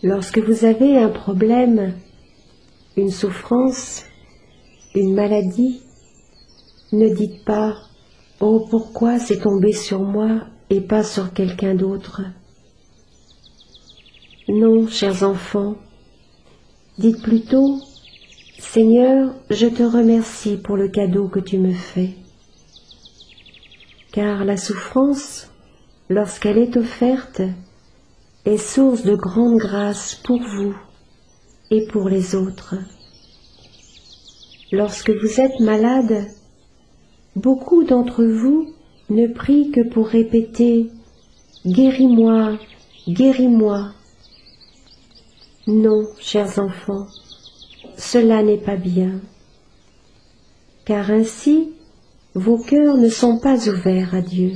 Lorsque vous avez un problème, une souffrance, une maladie, ne dites pas « Oh, pourquoi c'est tombé sur moi et pas sur quelqu'un d'autre ?» Non, chers enfants, dites plutôt « Seigneur, je te remercie pour le cadeau que tu me fais. » Car la souffrance, lorsqu'elle est offerte, est source de grande grâce pour vous et pour les autres. Lorsque vous êtes malade, beaucoup d'entre vous ne prient que pour répéter « Guéris-moi, guéris-moi ». Non, chers enfants, cela n'est pas bien, car ainsi vos cœurs ne sont pas ouverts à Dieu.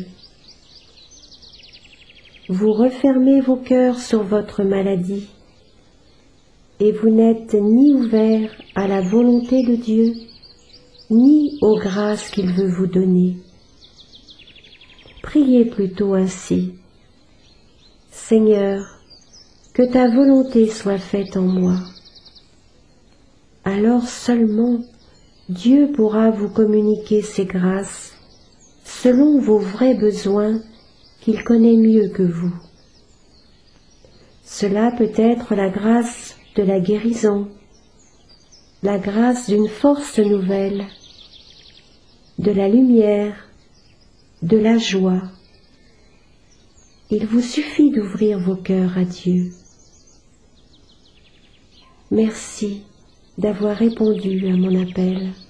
Vous refermez vos cœurs sur votre maladie, et vous n'êtes ni ouverts à la volonté de Dieu, ni aux grâces qu'il veut vous donner. Priez plutôt ainsi. Seigneur, que ta volonté soit faite en moi. Alors seulement Dieu pourra vous communiquer ses grâces selon vos vrais besoins qu'il connaît mieux que vous. Cela peut être la grâce de la guérison, la grâce d'une force nouvelle, de la lumière, de la joie. Il vous suffit d'ouvrir vos cœurs à Dieu. Merci d'avoir répondu à mon appel.